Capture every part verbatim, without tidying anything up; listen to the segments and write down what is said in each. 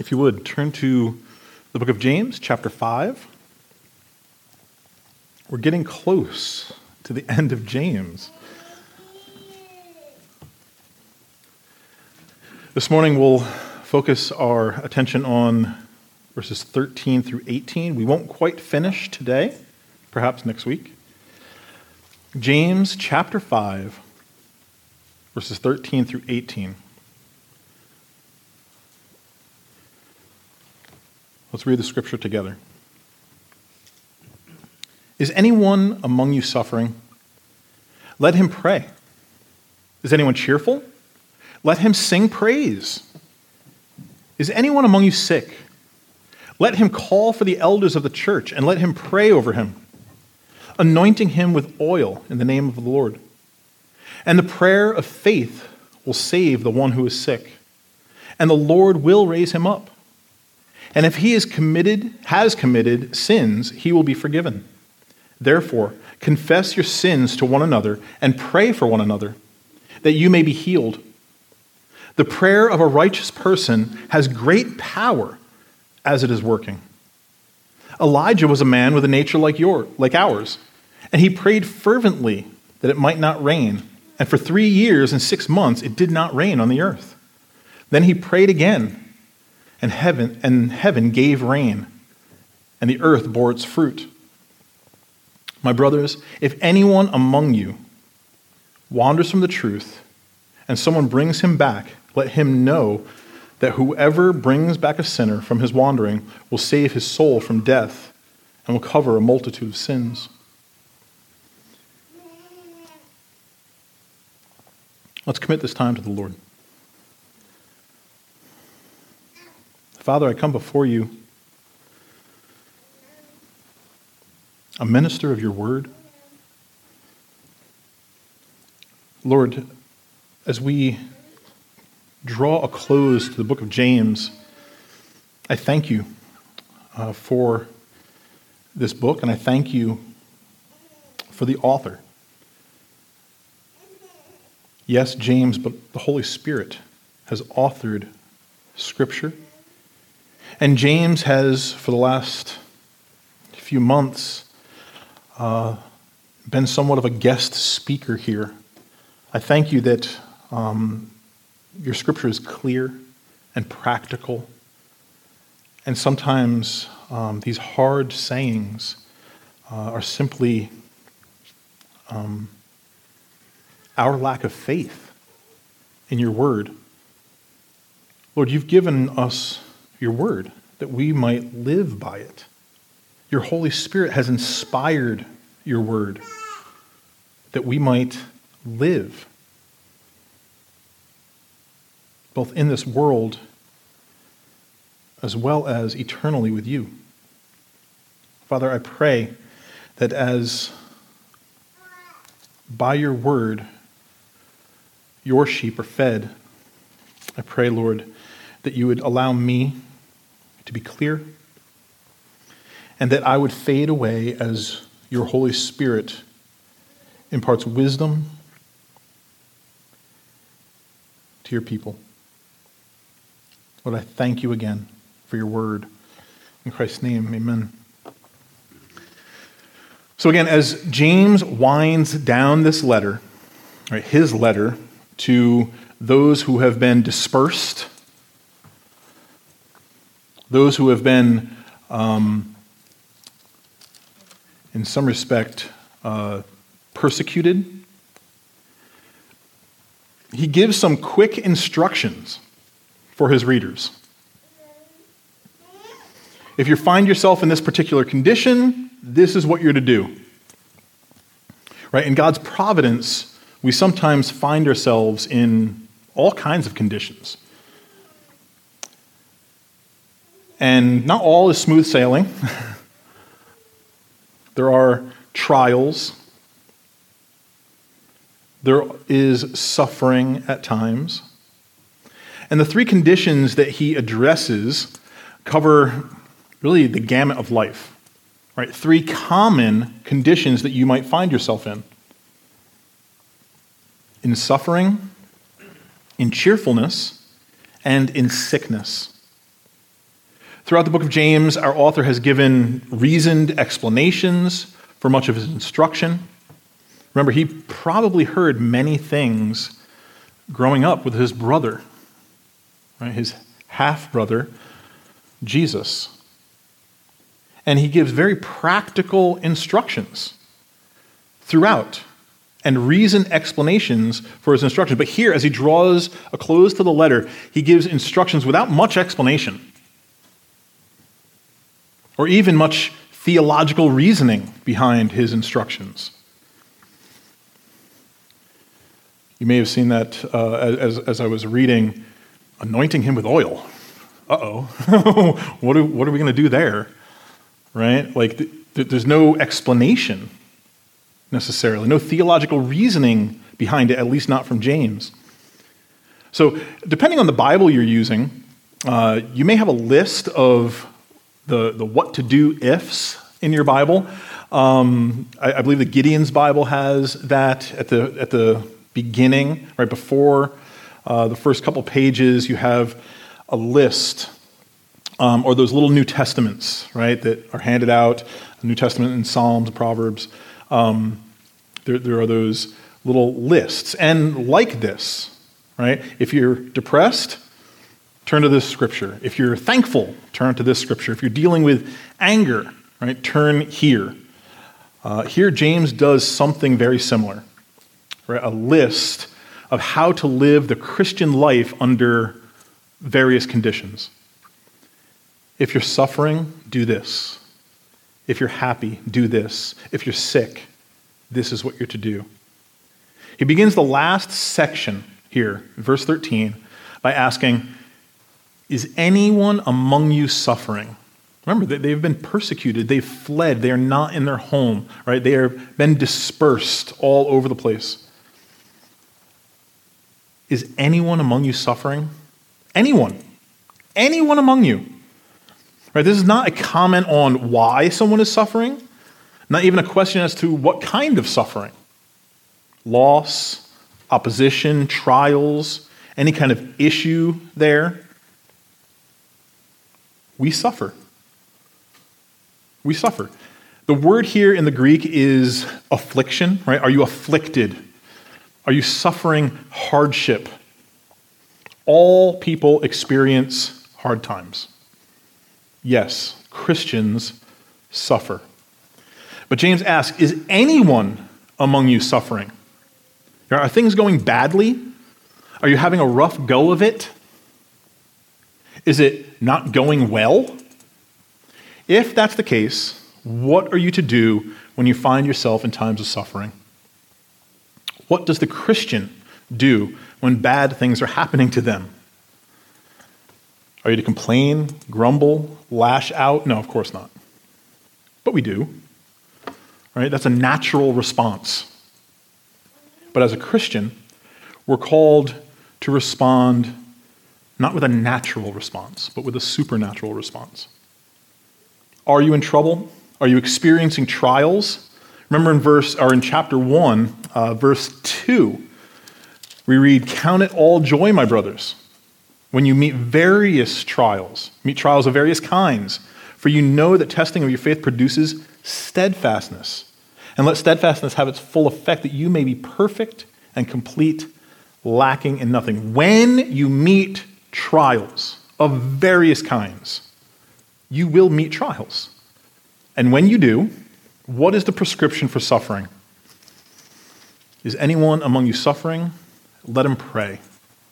If you would, turn to the book of James, chapter five. We're getting close to the end of James. This morning we'll focus our attention on verses thirteen through eighteen. We won't quite finish today, perhaps next week. James chapter five, verses thirteen through eighteen. Let's read the scripture together. Is anyone among you suffering? Let him pray. Is anyone cheerful? Let him sing praise. Is anyone among you sick? Let him call for the elders of the church and let him pray over him, anointing him with oil in the name of the Lord. And the prayer of faith will save the one who is sick, and the Lord will raise him up. And if he is committed, has committed sins, he will be forgiven. Therefore, confess your sins to one another and pray for one another, that you may be healed. The prayer of a righteous person has great power as it is working. Elijah was a man with a nature like your, like ours, and he prayed fervently that it might not rain. And for three years and six months it did not rain on the earth. Then he prayed again, and heaven and heaven gave rain, and the earth bore its fruit. My brothers, if anyone among you wanders from the truth, and someone brings him back, let him know that whoever brings back a sinner from his wandering will save his soul from death and will cover a multitude of sins. Let's commit this time to the Lord. Father, I come before you, a minister of your word. Lord, as we draw a close to the book of James, I thank you uh, for this book, and I thank you for the author. Yes, James, but the Holy Spirit has authored Scripture. And James has, for the last few months, uh, been somewhat of a guest speaker here. I thank you that um, your Scripture is clear and practical. And sometimes um, these hard sayings uh, are simply um, our lack of faith in your word. Lord, you've given us your word, that we might live by it. Your Holy Spirit has inspired your word, that we might live, both in this world as well as eternally with you. Father, I pray that as by your word your sheep are fed, I pray, Lord, that you would allow me to be clear, and that I would fade away as your Holy Spirit imparts wisdom to your people. Lord, I thank you again for your word. In Christ's name, amen. So again, as James winds down this letter, right, his letter to those who have been dispersed, those who have been, um, in some respect, uh, persecuted, he gives some quick instructions for his readers. If you find yourself in this particular condition, this is what you're to do. Right? In God's providence, we sometimes find ourselves in all kinds of conditions. And not all is smooth sailing. There are trials. There is suffering at times. And the three conditions that he addresses cover really the gamut of life. Right? Three common conditions that you might find yourself in. In suffering, in cheerfulness, and in sickness. Throughout the book of James, our author has given reasoned explanations for much of his instruction. Remember, he probably heard many things growing up with his brother, right? His half-brother, Jesus. And he gives very practical instructions throughout and reasoned explanations for his instructions. But here, as he draws a close to the letter, he gives instructions without much explanation or even much theological reasoning behind his instructions. You may have seen that uh, as, as I was reading, anointing him with oil. Uh-oh. what, are, what are we going to do there? Right? Like, th- th- there's no explanation necessarily, no theological reasoning behind it, at least not from James. So, depending on the Bible you're using, uh, you may have a list of the, the what to do ifs in your Bible. Um, I, I believe the Gideon's Bible has that at the at the beginning, right before uh, the first couple pages. You have a list, um, or those little New Testaments, right, that are handed out. The New Testament in Psalms and Proverbs. Um, there, there are those little lists, and like this, right? If you're depressed, turn to this scripture. If you're thankful, turn to this scripture. If you're dealing with anger, right, turn here. Uh, here, James does something very similar, right? A list of how to live the Christian life under various conditions. If you're suffering, do this. If you're happy, do this. If you're sick, this is what you're to do. He begins the last section here, verse thirteen, by asking, is anyone among you suffering? Remember, they've been persecuted. They've fled. They are not in their home, right? They have been dispersed all over the place. Is anyone among you suffering? Anyone. Anyone among you. Right? This is not a comment on why someone is suffering, not even a question as to what kind of suffering. Loss, opposition, trials, any kind of issue there. We suffer. We suffer. The word here in the Greek is affliction, right? Are you afflicted? Are you suffering hardship? All people experience hard times. Yes, Christians suffer. But James asks, is anyone among you suffering? Are things going badly? Are you having a rough go of it? Is it not going well? If that's the case, what are you to do when you find yourself in times of suffering? What does the Christian do when bad things are happening to them? Are you to complain, grumble, lash out? No, of course not. But we do. Right? That's a natural response. But as a Christian, we're called to respond not with a natural response, but with a supernatural response. Are you in trouble? Are you experiencing trials? Remember in verse or in chapter one, uh, verse two, we read, "Count it all joy, my brothers, when you meet various trials, meet trials of various kinds, for you know that testing of your faith produces steadfastness. And let steadfastness have its full effect, that you may be perfect and complete, lacking in nothing." When you meet trials of various kinds, you will meet trials. And when you do, what is the prescription for suffering? Is anyone among you suffering? Let him pray.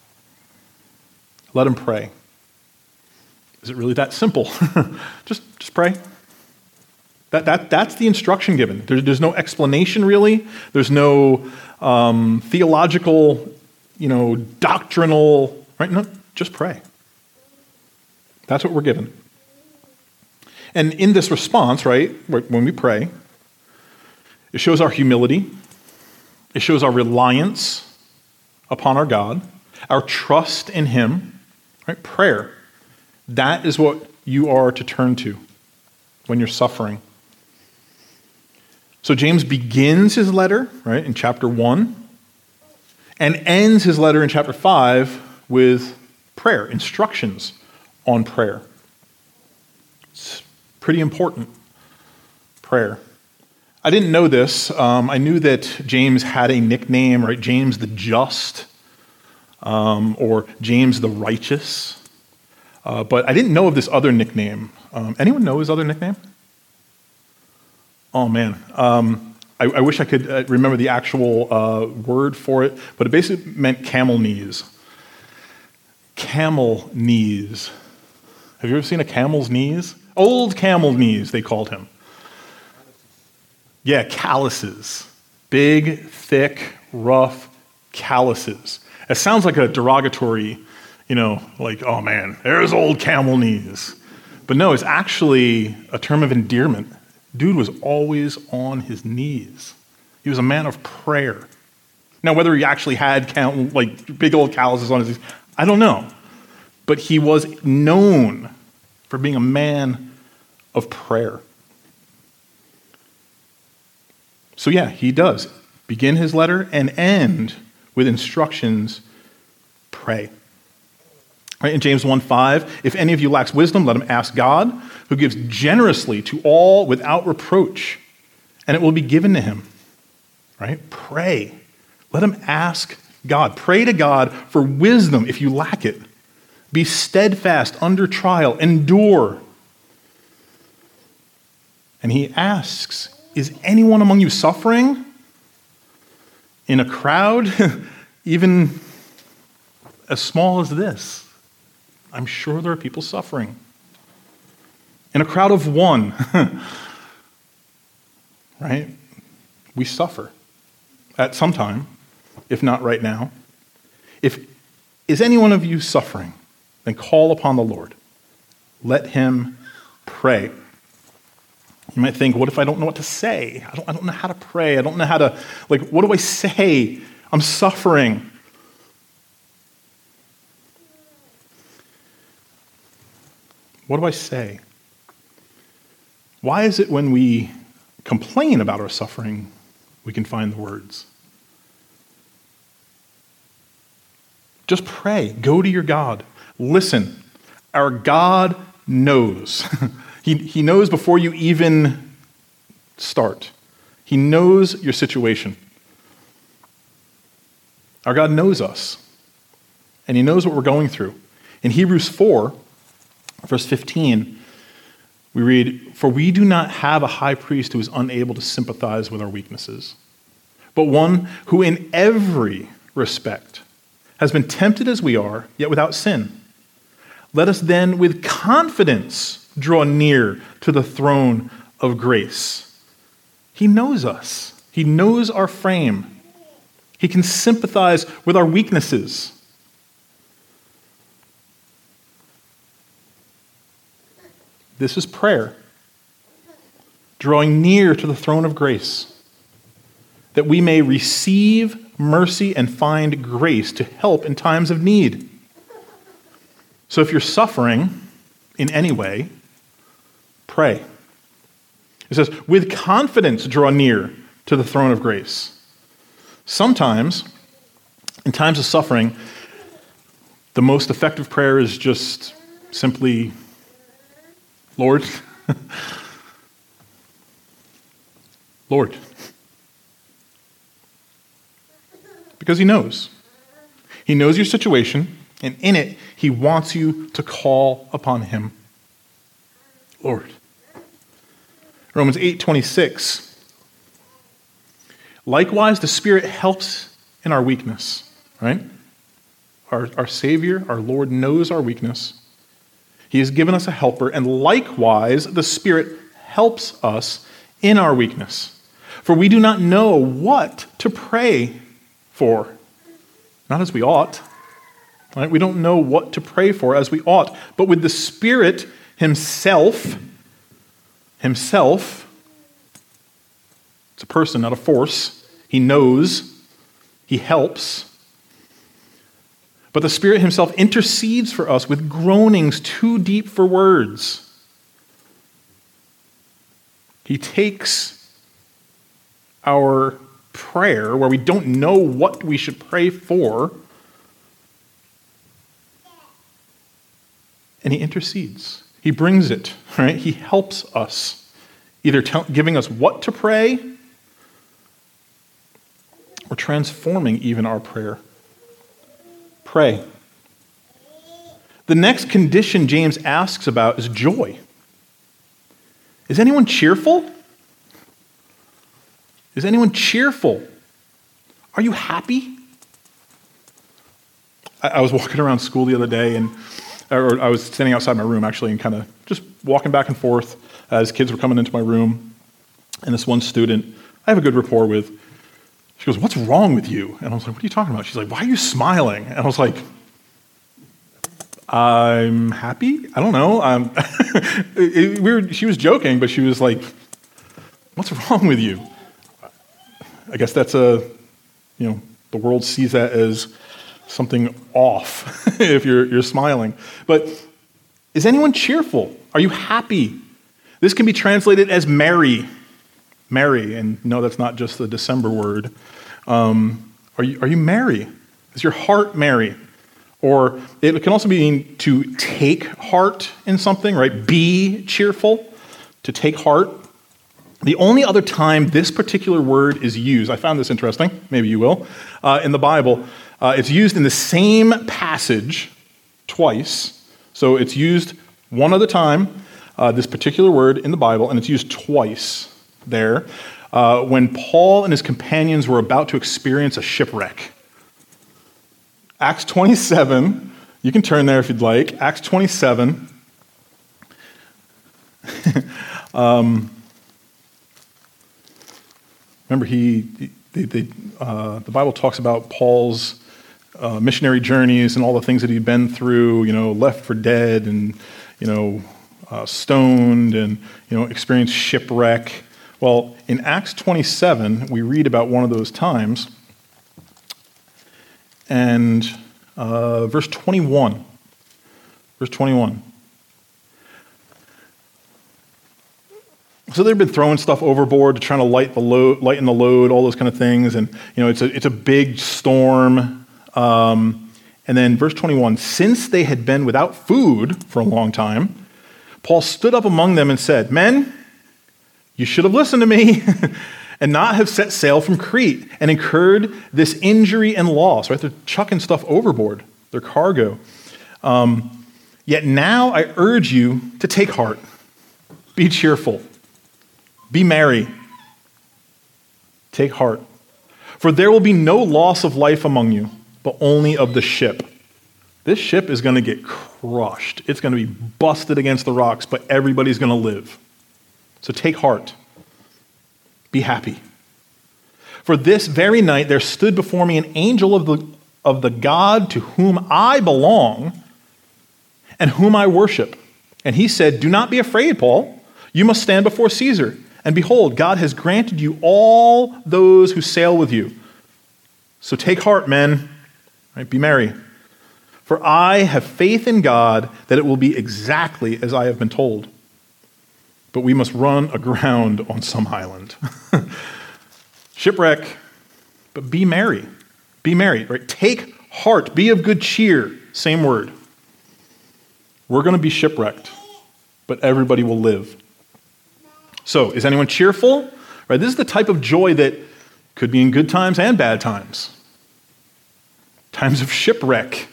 Let him pray. Is it really that simple? just, just pray. That, that, that's the instruction given. There, there's no explanation, really. There's no um, theological, you know, doctrinal, right? No, just pray. That's what we're given. And in this response, right, when we pray, it shows our humility. It shows our reliance upon our God, our trust in Him, right? Prayer. That is what you are to turn to when you're suffering. So James begins his letter, right, in chapter one, and ends his letter in chapter five with prayer, instructions on prayer. pretty important. Prayer. I didn't know this. Um, I knew that James had a nickname, right? James the Just, um, or James the Righteous. Uh, but I didn't know of this other nickname. Um, anyone know his other nickname? Oh, man. Um, I, I wish I could uh, remember the actual uh, word for it, but it basically meant camel knees. Camel knees. Have you ever seen a camel's knees? Old camel knees, they called him. Yeah, calluses. Big, thick, rough calluses. It sounds like a derogatory, you know, like, oh man, there's old camel knees. But no, it's actually a term of endearment. Dude was always on his knees. He was a man of prayer. Now, whether he actually had count, like big old calluses on his knees, I don't know. But he was known for being a man of prayer. So yeah, he does begin his letter and end with instructions, pray. Right, in James one five, if any of you lacks wisdom, let him ask God, who gives generously to all without reproach, and it will be given to him. Right? Pray. Let him ask God. Pray to God for wisdom if you lack it. Be steadfast under trial. Endure. And he asks, is anyone among you suffering? In a crowd, even as small as this, I'm sure there are people suffering. In a crowd of one, right? We suffer at some time, if not right now. If is any one of you suffering, then call upon the Lord. Let him pray. You might think, what if I don't know what to say? I don't, I don't know how to pray. I don't know how to, like, what do I say? I'm suffering. What do I say? Why is it when we complain about our suffering, we can find the words? Just pray. Go to your God. Listen. Our God knows. he, he knows before you even start. He knows your situation. Our God knows us. And he knows what we're going through. In Hebrews four, verse fifteen, we read, "For we do not have a high priest who is unable to sympathize with our weaknesses, but one who in every respect has been tempted as we are, yet without sin. Let us then with confidence draw near to the throne of grace." He knows us. He knows our frame. He can sympathize with our weaknesses. This is prayer, drawing near to the throne of grace, that we may receive mercy and find grace to help in times of need. So if you're suffering in any way, pray. It says, with confidence draw near to the throne of grace. Sometimes, in times of suffering, the most effective prayer is just simply, Lord, Lord. Because he knows. He knows your situation, and in it, he wants you to call upon him. Lord. Romans eight twenty-six. Likewise, the Spirit helps in our weakness, right? Our, our Savior, our Lord, knows our weakness. He has given us a helper, and likewise, the Spirit helps us in our weakness. For we do not know what to pray for. Not as we ought. Right? We don't know what to pray for as we ought. But with the Spirit himself, himself, it's a person, not a force. He knows. He helps. But the Spirit himself intercedes for us with groanings too deep for words. He takes our prayer, where we don't know what we should pray for, and he intercedes. He He brings it, right? He helps us, either tell, giving us what to pray or transforming even our prayer. Pray. The next condition James asks about is joy. Is anyone cheerful? Is anyone cheerful? Are you happy? I, I was walking around school the other day, and or I was standing outside my room actually, and kind of just walking back and forth as kids were coming into my room. And this one student, I have a good rapport with. She goes, "What's wrong with you?" And I was like, "What are you talking about?" She's like, "Why are you smiling?" And I was like, "I'm happy. I don't know." Um, it, it, we were, she was joking, but she was like, "What's wrong with you?" I guess that's a, you know, the world sees that as something off if you're you're smiling. But is anyone cheerful? Are you happy? This can be translated as merry. Merry, and no, that's not just the December word. Um, are you are you merry? Is your heart merry? Or it can also mean to take heart in something, right? Be cheerful, to take heart. The only other time this particular word is used, I found this interesting, maybe you will, uh, in the Bible, uh, it's used in the same passage twice. So it's used one other time, uh, this particular word in the Bible, and it's used twice there uh, when Paul and his companions were about to experience a shipwreck. Acts twenty-seven, you can turn there if you'd like. Acts twenty-seven. um, remember, he, they, they, uh, the Bible talks about Paul's uh, missionary journeys and all the things that he'd been through. You know, left for dead, and you know, uh, stoned, and you know, experienced shipwreck. Well, in Acts twenty-seven, we read about one of those times, and uh, verse twenty-one. Verse twenty-one. So they've been throwing stuff overboard to try to light the load, lighten the load, all those kind of things, and you know, it's a it's a big storm. Um, and then verse twenty-one. Since they had been without food for a long time, Paul stood up among them and said, "Men, you should have listened to me and not have set sail from Crete and incurred this injury and loss." Right? They're chucking stuff overboard, their cargo. Um, Yet now I urge you to take heart. Be cheerful. Be merry. Take heart. For there will be no loss of life among you, but only of the ship. This ship is going to get crushed. It's going to be busted against the rocks, but everybody's going to live. So take heart. Be happy. For this very night there stood before me an angel of the, of the God to whom I belong and whom I worship. And he said, "Do not be afraid, Paul. You must stand before Caesar. And behold, God has granted you all those who sail with you. So take heart, men. Right? Be merry. For I have faith in God that it will be exactly as I have been told. But we must run aground on some island." Shipwreck, but be merry. Be merry, right? Take heart. Be of good cheer. Same word. We're going to be shipwrecked, but everybody will live. So, is anyone cheerful? Right? This is the type of joy that could be in good times and bad times. Times of shipwreck,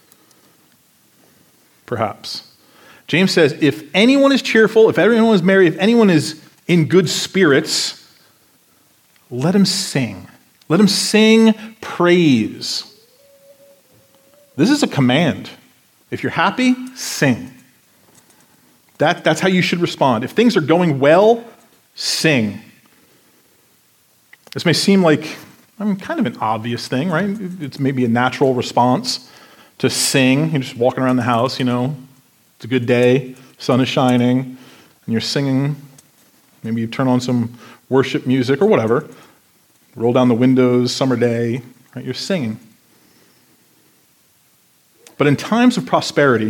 perhaps. James says, if anyone is cheerful, if everyone is merry, if anyone is in good spirits, let him sing. Let him sing praise. This is a command. If you're happy, sing. That, that's how you should respond. If things are going well, sing. This may seem like, I mean, kind of an obvious thing, right? It's maybe a natural response to sing. You're just walking around the house, you know, it's a good day, sun is shining, and you're singing. Maybe you turn on some worship music or whatever. Roll down the windows, summer day, right? You're singing. But in times of prosperity,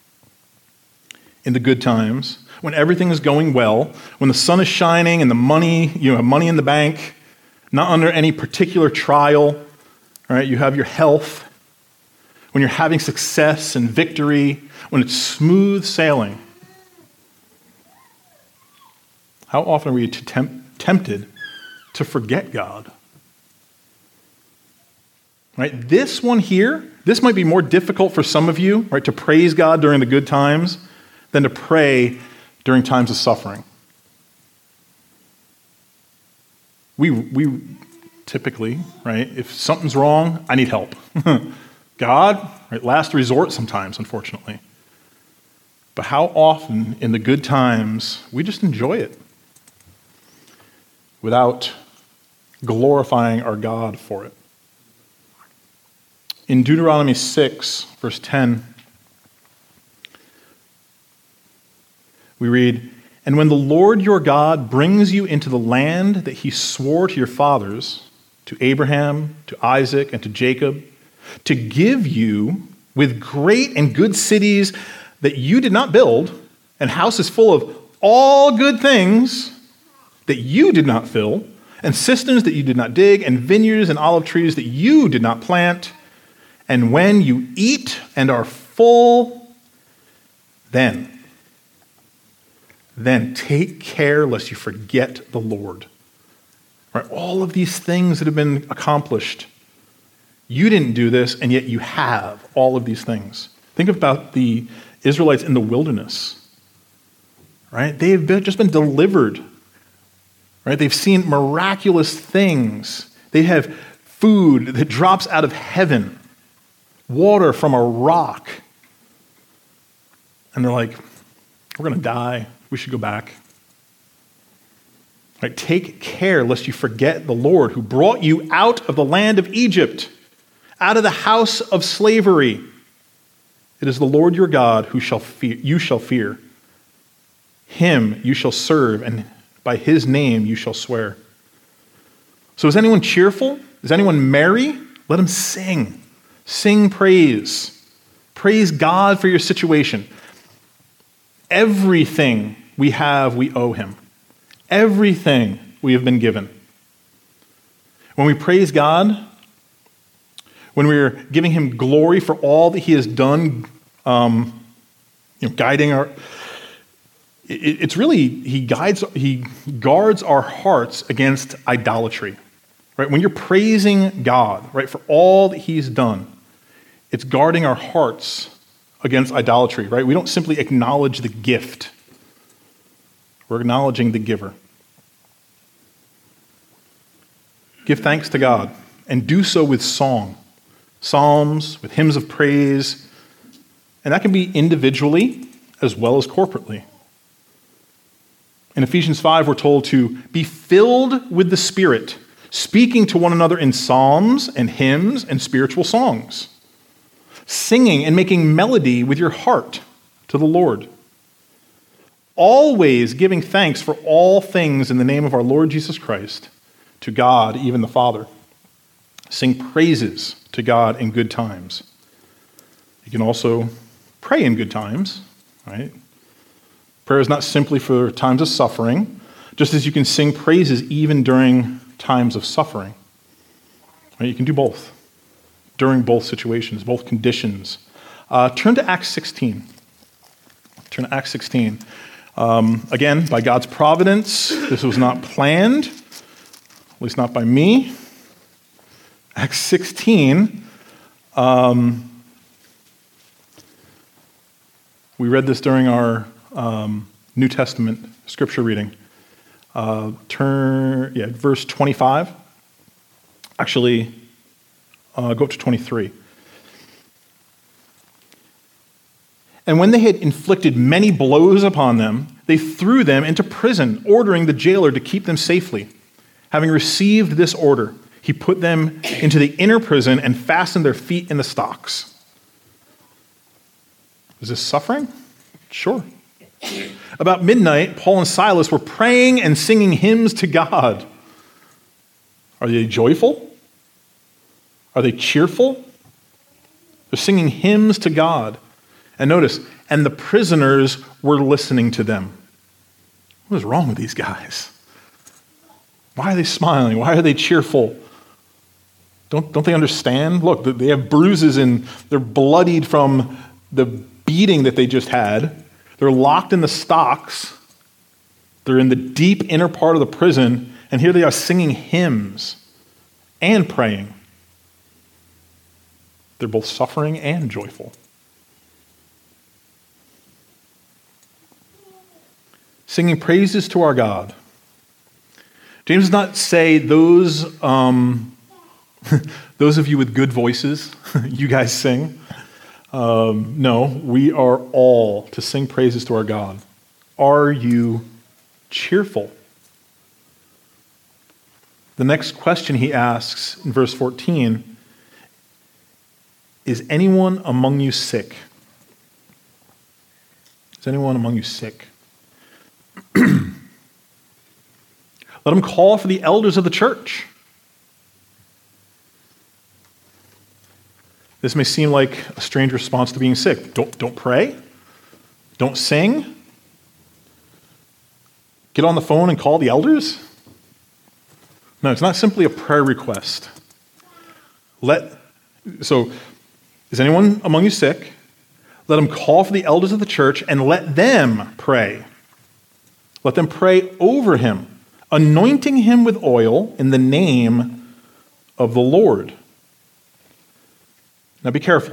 in the good times, when everything is going well, when the sun is shining and the money, you have money in the bank, not under any particular trial, right? You have your health, when you're having success and victory, when it's smooth sailing, How often are we tempt, tempted to forget God? Right? This one here, this might be more difficult for some of you, right, to praise God during the good times than to pray during times of suffering. We we typically, right, if something's wrong, I need help. God, right, last resort sometimes, unfortunately. But how often in the good times we just enjoy it without glorifying our God for it? In Deuteronomy six, verse ten, we read, "And when the Lord your God brings you into the land that he swore to your fathers, to Abraham, to Isaac, and to Jacob, to give you with great and good cities that you did not build, and houses full of all good things that you did not fill, and cisterns that you did not dig, and vineyards and olive trees that you did not plant, and when you eat and are full, then, then take care lest you forget the Lord." Right? All of these things that have been accomplished, you didn't do this, and yet you have all of these things. Think about the Israelites in the wilderness. Right? They have been, just been delivered. Right? They've seen miraculous things. They have food that drops out of heaven. Water from a rock. And they're like, we're going to die. We should go back. Right? Take care lest you forget the Lord who brought you out of the land of Egypt, out of the house of slavery. It is the Lord your God who shall fear, you shall fear. Him you shall serve, and by his name you shall swear. So is anyone cheerful? Is anyone merry? Let him sing. Sing praise. Praise God for your situation. Everything we have, we owe him. Everything we have been given. When we praise God, when we're giving him glory for all that he has done, um, you know, guiding our, it, it's really, he guides, he guards our hearts against idolatry. Right? When you're praising God, right, for all that he's done, it's guarding our hearts against idolatry, right? We don't simply acknowledge the gift. We're acknowledging the giver. Give thanks to God, and do so with song, psalms, with hymns of praise, and that can be individually as well as corporately. In Ephesians five, we're told to be filled with the Spirit, speaking to one another in psalms and hymns and spiritual songs, singing and making melody with your heart to the Lord, always giving thanks for all things in the name of our Lord Jesus Christ, to God, even the Father. Sing praises to God in good times. You can also pray in good times, right? Prayer is not simply for times of suffering, just as you can sing praises even during times of suffering. Right? You can do both during both situations, both conditions. Uh, turn to Acts sixteen. Turn to Acts sixteen. Um, again, by God's providence, this was not planned, at least not by me. Acts sixteen. Um, we read this during our um, New Testament scripture reading. Uh, turn, yeah, verse twenty-five. Actually, uh, go up to twenty-three. And when they had inflicted many blows upon them, they threw them into prison, ordering the jailer to keep them safely. Having received this order, he put them into the inner prison and fastened their feet in the stocks. Is this suffering? Sure. About midnight, Paul and Silas were praying and singing hymns to God. Are they joyful? Are they cheerful? They're singing hymns to God. And notice, and the prisoners were listening to them. What is wrong with these guys? Why are they smiling? Why are they cheerful? Don't, don't they understand? Look, they have bruises and they're bloodied from the beating that they just had. They're locked in the stocks. They're in the deep inner part of the prison, and here they are singing hymns and praying. They're both suffering and joyful. Singing praises to our God. James does not say those, um, those of you with good voices, you guys sing. Um, no, we are all to sing praises to our God. Are you cheerful? The next question he asks in verse fourteen, is anyone among you sick? Is anyone among you sick? Let him call for the elders of the church. This may seem like a strange response to being sick. Don't, don't pray. Don't sing. Get on the phone and call the elders. No, it's not simply a prayer request. Let, so, is anyone among you sick? Let him call for the elders of the church and let them pray. Let them pray over him, anointing him with oil in the name of the Lord. Now be careful.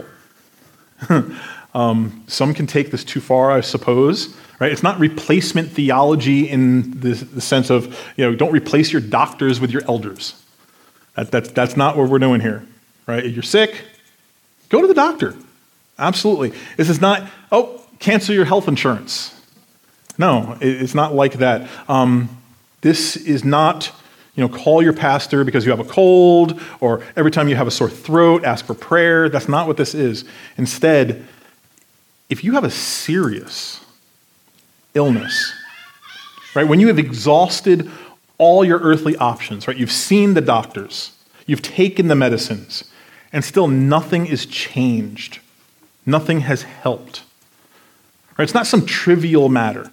um, some can take this too far, I suppose. Right? It's not replacement theology in the, the sense of, you know, don't replace your doctors with your elders. That, that's, that's not what we're doing here. Right? If you're sick, go to the doctor. Absolutely. This is not, oh, cancel your health insurance. No, it, it's not like that. Um, this is not, you know, call your pastor because you have a cold, or every time you have a sore throat, ask for prayer. That's not what this is. Instead, if you have a serious illness, right, when you have exhausted all your earthly options, right, you've seen the doctors, you've taken the medicines, and still nothing is changed. Nothing has helped. Right? It's not some trivial matter.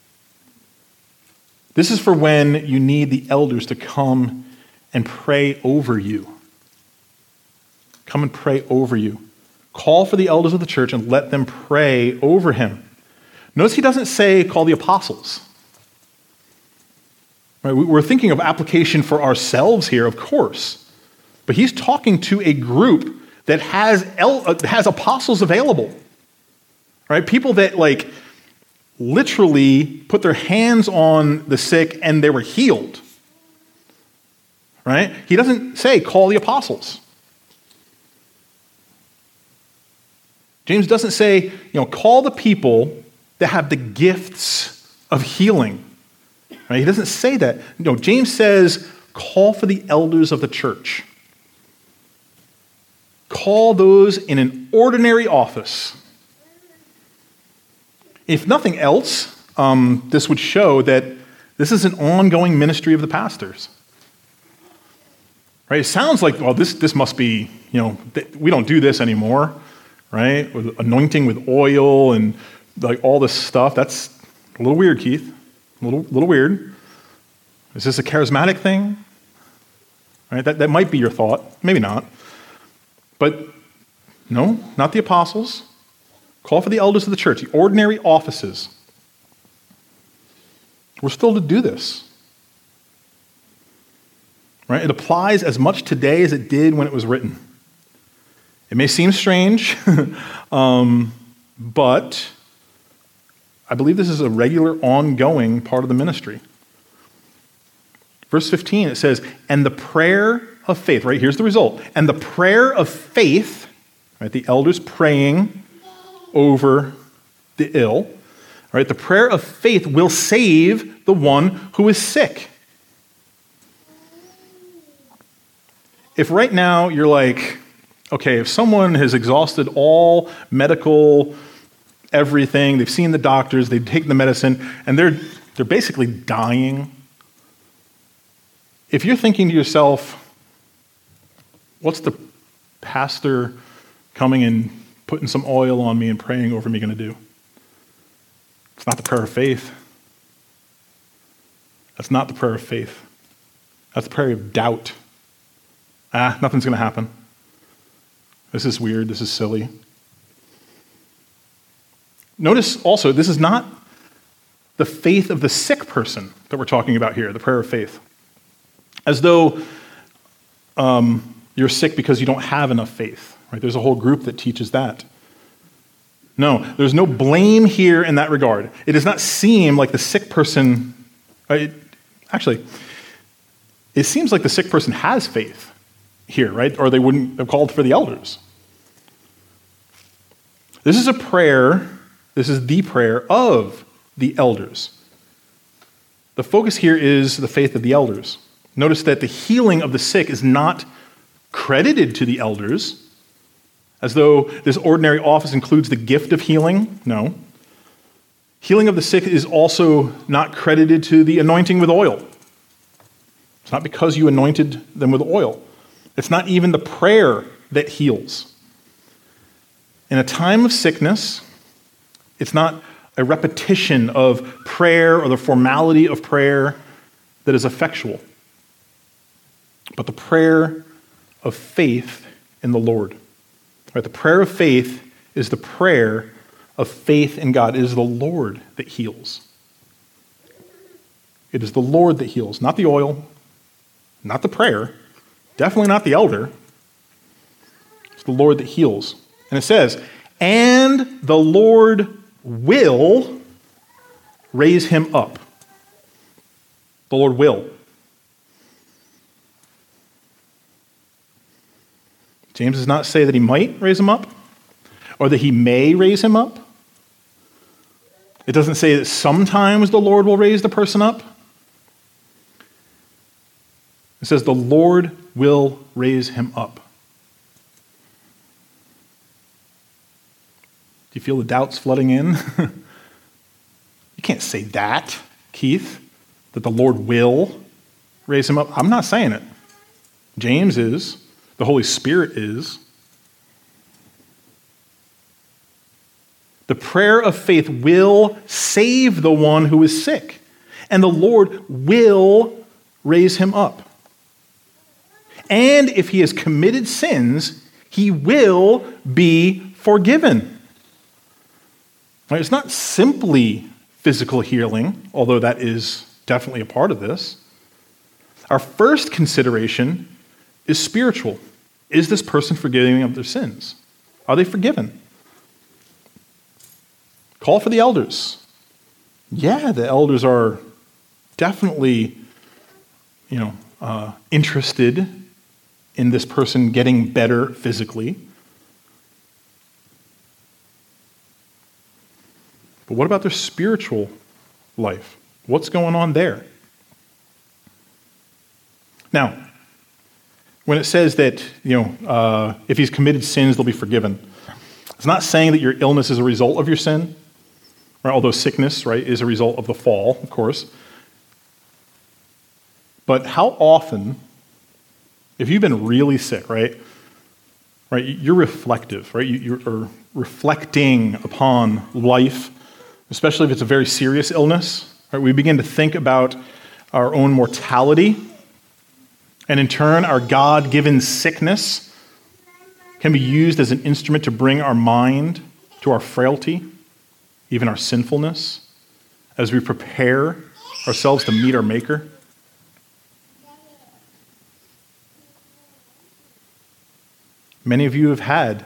This is for when you need the elders to come and pray over you. Come and pray over you. Call for the elders of the church and let them pray over him. Notice he doesn't say call the apostles. Right? We're thinking of application for ourselves here, of course. But he's talking to a group that has el- has apostles available. Right? People that like literally put their hands on the sick and they were healed. Right? He doesn't say call the apostles. James doesn't say, you know, call the people that have the gifts of healing. Right? He doesn't say that. No, James says call for the elders of the church. Call those in an ordinary office. If nothing else, um, this would show that this is an ongoing ministry of the pastors. Right? It sounds like, well, this this must be, you know, we don't do this anymore, right? With anointing with oil and like all this stuff. That's a little weird, Keith. A little, little weird. Is this a charismatic thing? Right? That that might be your thought. Maybe not. But no, not the apostles. Call for the elders of the church, the ordinary offices. We're still to do this. Right? It applies as much today as it did when it was written. It may seem strange, um, but I believe this is a regular, ongoing part of the ministry. Verse fifteen, it says, and the prayer of faith, right? Here's the result. And the prayer of faith, right? The elders praying over the ill, right? The prayer of faith will save the one who is sick. If right now you're like, okay, if someone has exhausted all medical everything, they've seen the doctors, they've taken the medicine, and they're they're basically dying. If you're thinking to yourself, what's the pastor coming and putting some oil on me and praying over me going to do? It's not the prayer of faith. That's not the prayer of faith. That's the prayer of doubt. Ah, nothing's going to happen. This is weird. This is silly. Notice also, this is not the faith of the sick person that we're talking about here, the prayer of faith. As though um, you're sick because you don't have enough faith. Right? There's a whole group that teaches that. No, there's no blame here in that regard. It does not seem like the sick person, right? Actually, it seems like the sick person has faith here, right? Or they wouldn't have called for the elders. This is a prayer, this is the prayer of the elders. The focus here is the faith of the elders. Notice that the healing of the sick is not credited to the elders, as though this ordinary office includes the gift of healing. No. Healing of the sick is also not credited to the anointing with oil. It's not because you anointed them with oil. It's not even the prayer that heals. In a time of sickness, it's not a repetition of prayer or the formality of prayer that is effectual, but the prayer of faith in the Lord. Right, the prayer of faith is the prayer of faith in God. It is the Lord that heals. It is the Lord that heals, not the oil, not the prayer, definitely not the elder. It's the Lord that heals. And it says, and the Lord will raise him up. The Lord will. James does not say that he might raise him up or that he may raise him up. It doesn't say that sometimes the Lord will raise the person up. It says the Lord will raise him up. Do you feel the doubts flooding in? You can't say that, Keith, that the Lord will raise him up. I'm not saying it. James is. The Holy Spirit is. The prayer of faith will save the one who is sick, and the Lord will raise him up. And if he has committed sins, he will be forgiven. Right? It's not simply physical healing, although that is definitely a part of this. Our first consideration is spiritual. Is this person forgiving of their sins? Are they forgiven? Call for the elders. Yeah, the elders are definitely, you know, uh, interested in this person getting better physically. But what about their spiritual life? What's going on there? Now, when it says that, you know, uh, if he's committed sins, they'll be forgiven, it's not saying that your illness is a result of your sin, right? Although sickness, right, is a result of the fall, of course. But how often, if you've been really sick, right, right, you're reflective, right? You, you're reflecting upon life, especially if it's a very serious illness. Right? We begin to think about our own mortality. And in turn, our God-given sickness can be used as an instrument to bring our mind to our frailty, even our sinfulness, as we prepare ourselves to meet our Maker. Many of you have had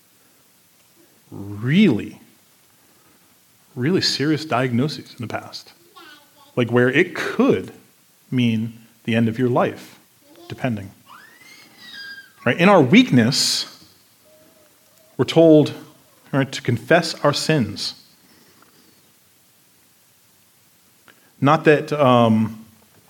really, really serious diagnoses in the past, like where it could mean the end of your life. Depending. Right? In our weakness, we're told, right, to confess our sins. Not that um,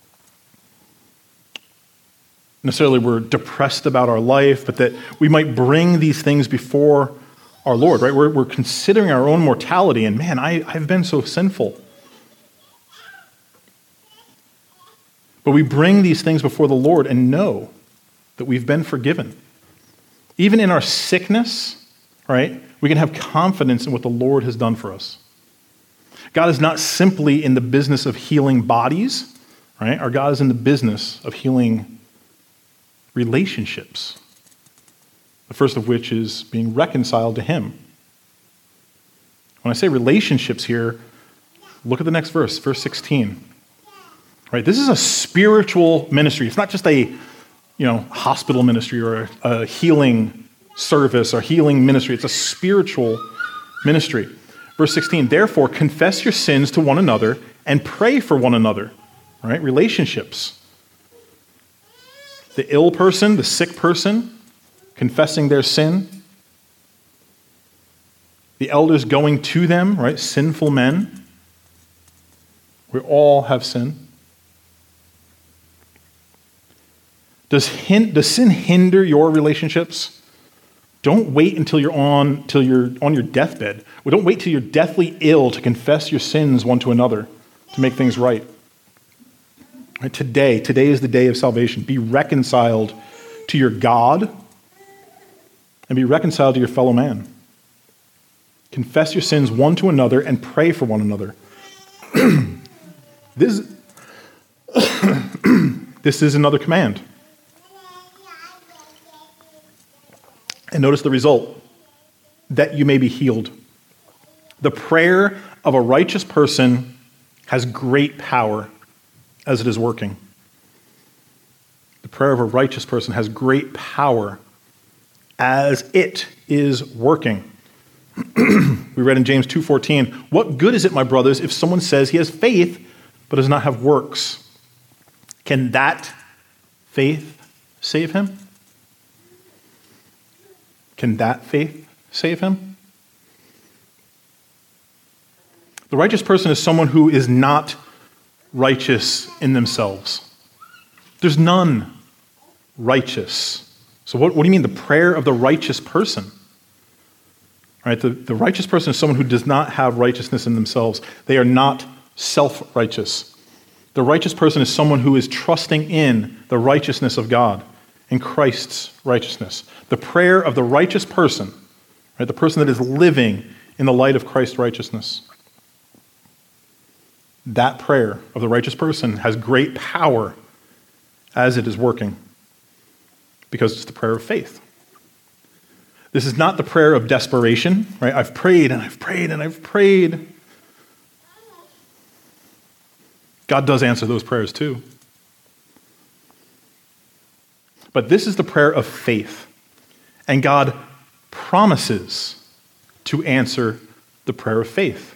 necessarily we're depressed about our life, but that we might bring these things before our Lord. Right? We're, we're considering our own mortality, and man, I, I've been so sinful. But we bring these things before the Lord and know that we've been forgiven. Even in our sickness, right, we can have confidence in what the Lord has done for us. God is not simply in the business of healing bodies, right? Our God is in the business of healing relationships, the first of which is being reconciled to Him. When I say relationships here, Look at the next verse, verse sixteen. Right? This is a spiritual ministry. It's not just a, you know, hospital ministry or a, a healing service or healing ministry. It's a spiritual ministry. Verse sixteen, therefore, confess your sins to one another and pray for one another. Right? Relationships. The ill person, the sick person, confessing their sin. The elders going to them, right? Sinful men. We all have sin. Does, hin- does sin hinder your relationships? Don't wait until you're on till you're on your deathbed. Well, don't wait till you're deathly ill to confess your sins one to another to make things right. Right? Today, today is the day of salvation. Be reconciled to your God and be reconciled to your fellow man. Confess your sins one to another and pray for one another. This, this is another command. And notice the result, that you may be healed. The prayer of a righteous person has great power as it is working. The prayer of a righteous person has great power as it is working. We read in James two fourteen, what good is it, my brothers, if someone says he has faith but does not have works? Can that faith save him? Can that faith save him? The righteous person is someone who is not righteous in themselves. There's none righteous. So what, what do you mean the prayer of the righteous person? Right? The, the righteous person is someone who does not have righteousness in themselves. They are not self-righteous. The righteous person is someone who is trusting in the righteousness of God, in Christ's righteousness. The prayer of the righteous person, right? The person that is living in the light of Christ's righteousness. That prayer of the righteous person has great power as it is working, because it's the prayer of faith. This is not the prayer of desperation, right? I've prayed and I've prayed and I've prayed. God does answer those prayers too. But this is the prayer of faith. And God promises to answer the prayer of faith.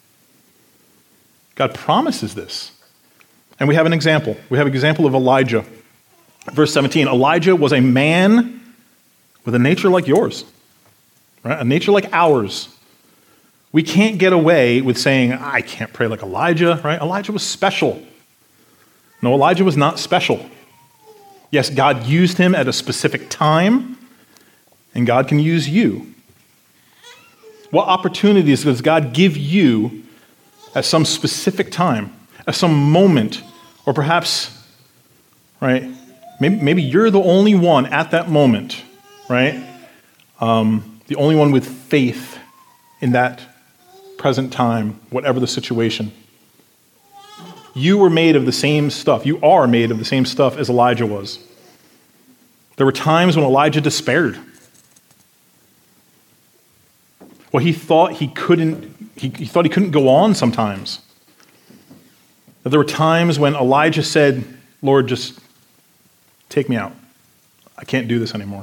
God promises this. And we have an example. We have an example of Elijah. Verse seventeen, Elijah was a man with a nature like yours, right? A nature like ours. We can't get away with saying, I can't pray like Elijah, right? Elijah was special. No, Elijah was not special. Yes, God used him at a specific time, and God can use you. What opportunities does God give you at some specific time, at some moment, or perhaps, right, maybe, maybe you're the only one at that moment, right? Um, the only one with faith in that present time, whatever the situation. You were made of the same stuff. You are made of the same stuff as Elijah was. There were times when Elijah despaired. Well, he thought he couldn't, he, he thought he couldn't go on sometimes. That there were times when Elijah said, Lord, just take me out. I can't do this anymore.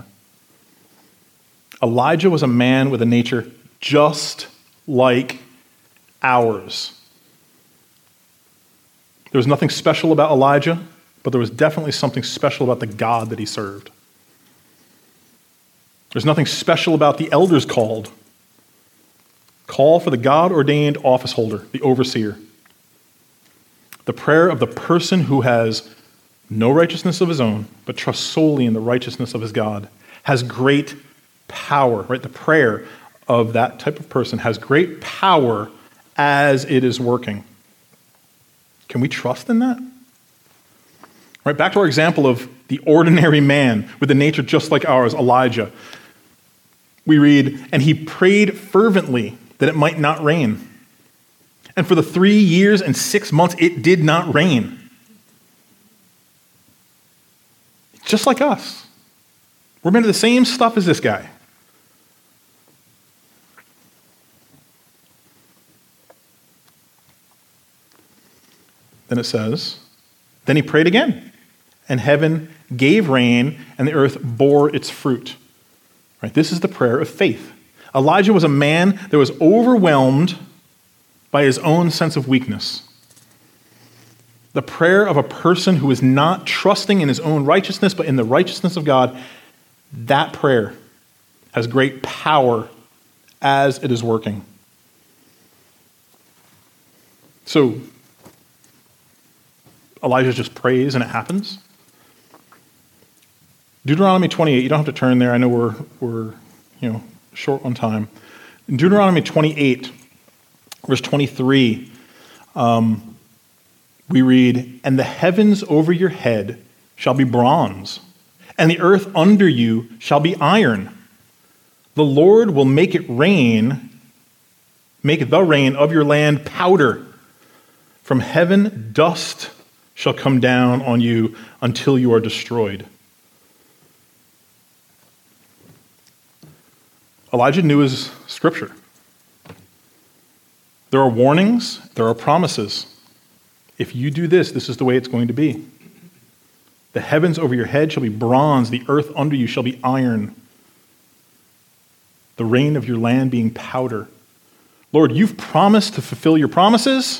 Elijah was a man with a nature just like ours. There was nothing special about Elijah, but there was definitely something special about the God that he served. There's nothing special about the elders called. Call for the God-ordained office holder, the overseer. The prayer of the person who has no righteousness of his own, but trusts solely in the righteousness of his God, has great power, right? The prayer of that type of person has great power as it is working. Can we trust in that? Right, back to our example of the ordinary man with a nature just like ours, Elijah. We read, and he prayed fervently that it might not rain. And for the three years and six months, it did not rain. Just like us. We're made of the same stuff as this guy. then it says, then he prayed again, and heaven gave rain, and the earth bore its fruit. Right? This is the prayer of faith. Elijah was a man that was overwhelmed by his own sense of weakness. The prayer of a person who is not trusting in his own righteousness, but in the righteousness of God, that prayer has great power as it is working. So, Elijah just prays and it happens. Deuteronomy twenty-eight, you don't have to turn there. I know we're, we're you know, short on time. In Deuteronomy twenty-eight, verse twenty-three, um, we read, and the heavens over your head shall be bronze, and the earth under you shall be iron. The Lord will make it rain, make the rain of your land powder. From heaven dust shall come down on you until you are destroyed. Elijah knew his scripture. There are warnings, there are promises. If you do this, this is the way it's going to be. The heavens over your head shall be bronze, the earth under you shall be iron. The rain of your land being powder. Lord, you've promised to fulfill your promises.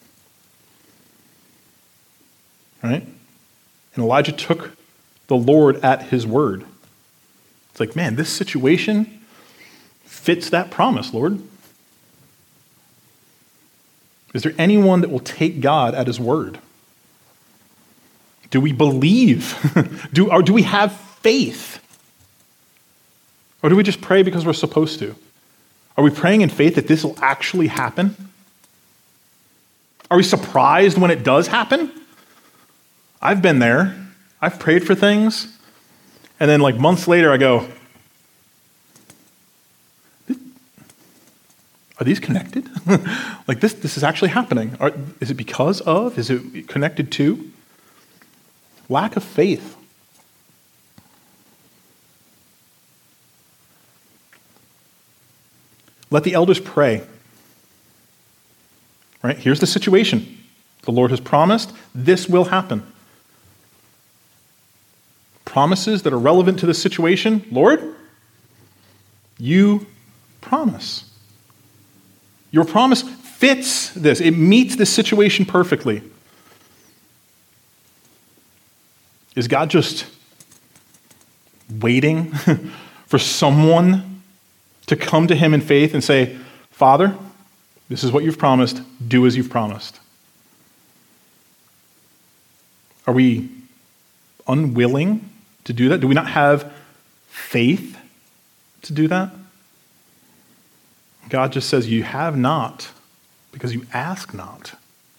Right? And Elijah took the Lord at his word. It's like, man, this situation fits that promise, Lord. Is there anyone that will take God at his word? Do we believe? do, or do we have faith? Or do we just pray because we're supposed to? Are we praying in faith that this will actually happen? Are we surprised when it does happen? I've been there. I've prayed for things. And then like months later I go, are these connected? like this, this is actually happening. Are, is it because of? Is it connected to? Lack of faith. Let the elders pray. Right? Here's the situation. The Lord has promised this will happen. Promises that are relevant to the situation. Lord, you promise. Your promise fits this. It meets this situation perfectly. Is God just waiting for someone to come to him in faith and say, Father, this is what you've promised. Do as you've promised. Are we unwilling to do that? Do we not have faith to do that? God just says, you have not because you ask not.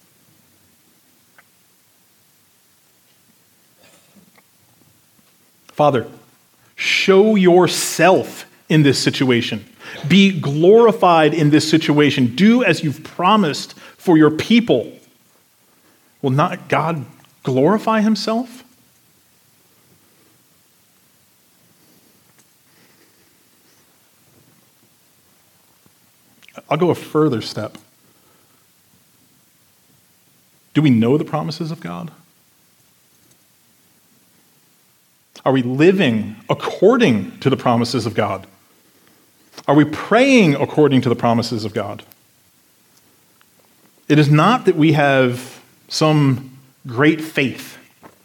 Father, show yourself in this situation. Be glorified in this situation. Do as you've promised for your people. Will not God glorify himself? I'll go a further step. Do we know the promises of God? Are we living according to the promises of God? Are we praying according to the promises of God? It is not that we have some great faith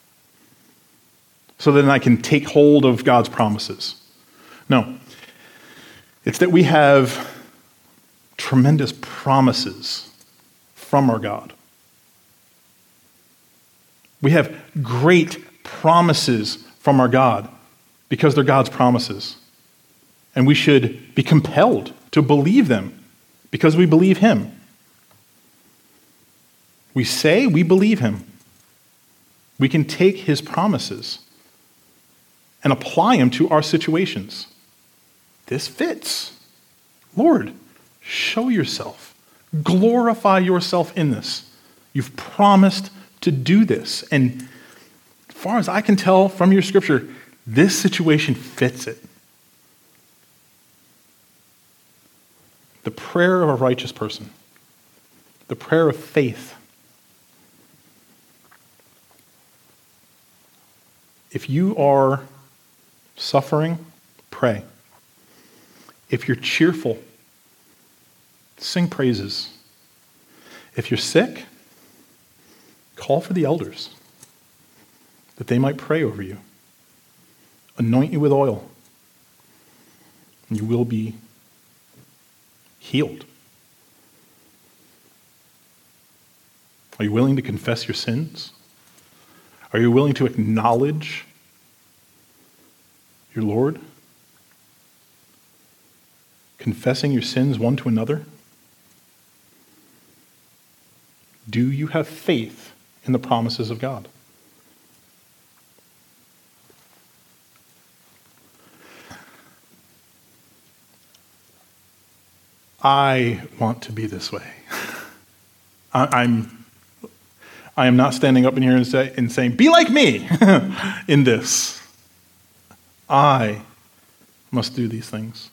so that I can take hold of God's promises. No. It's that we have tremendous promises from our God. We have great promises from our God because they're God's promises. And we should be compelled to believe them because we believe him. We say we believe him. We can take his promises and apply them to our situations. This fits. Lord, show yourself. Glorify yourself in this. You've promised to do this. And as far as I can tell from your scripture, this situation fits it. The prayer of a righteous person, the prayer of faith, If you are suffering, pray. If you're cheerful, sing praises. If you're sick, call for the elders that they might pray over you. Anoint you with oil, and you will be healed. Are you willing to confess your sins? Are you willing to acknowledge your Lord? Confessing your sins one to another? Do you have faith in the promises of God? I want to be this way. I, I'm, I am not standing up in here and, say, and saying, be like me in this. I must do these things.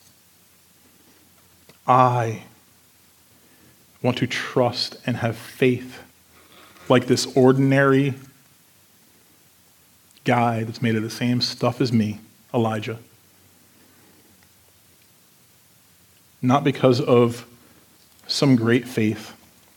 I want to trust and have faith like this ordinary guy that's made of the same stuff as me, Elijah. Not because of some great faith.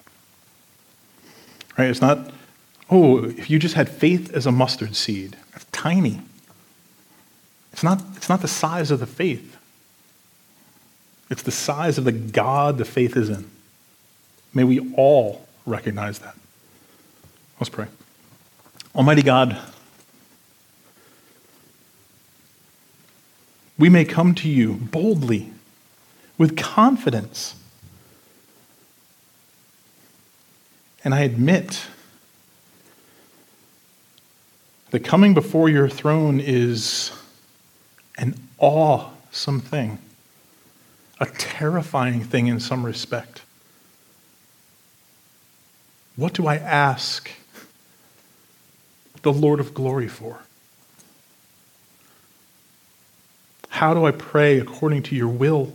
Right? It's not, oh, if you just had faith as a mustard seed. That's tiny. It's not, it's not the size of the faith. It's the size of the God the faith is in. May we all recognize that. Let's pray. Almighty God, we may come to you boldly, with confidence. And I admit that coming before your throne is an awesome thing, a terrifying thing in some respect. What do I ask the Lord of glory for? How do I pray according to your will?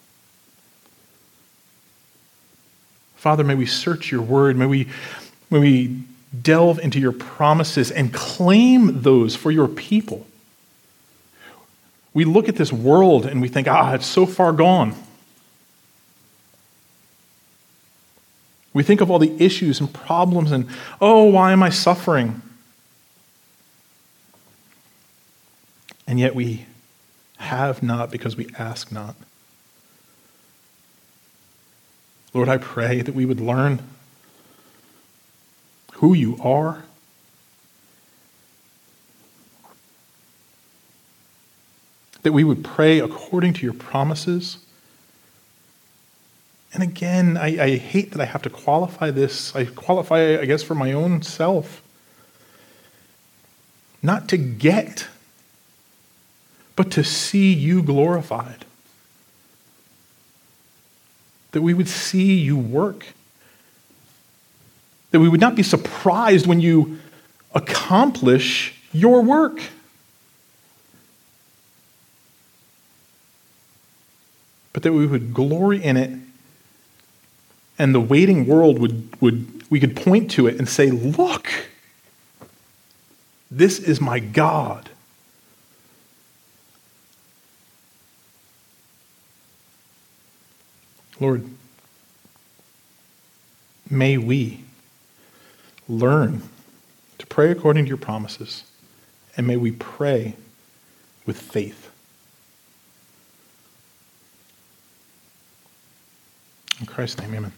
Father, may we search your word. May we, may we delve into your promises and claim those for your people. We look at this world and we think, ah, it's so far gone. We think of all the issues and problems and, oh, why am I suffering? And yet we have not because we ask not. Lord, I pray that we would learn who you are, that we would pray according to your promises. And again, I, I hate that I have to qualify this. I qualify, I guess, for my own self. Not to get, but to see you glorified. That we would see you work. That we would not be surprised when you accomplish your work. But that we would glory in it, and the waiting world would, would we could point to it and say, look, this is my God. Lord, may we learn to pray according to your promises, and may we pray with faith. In Christ's name, amen.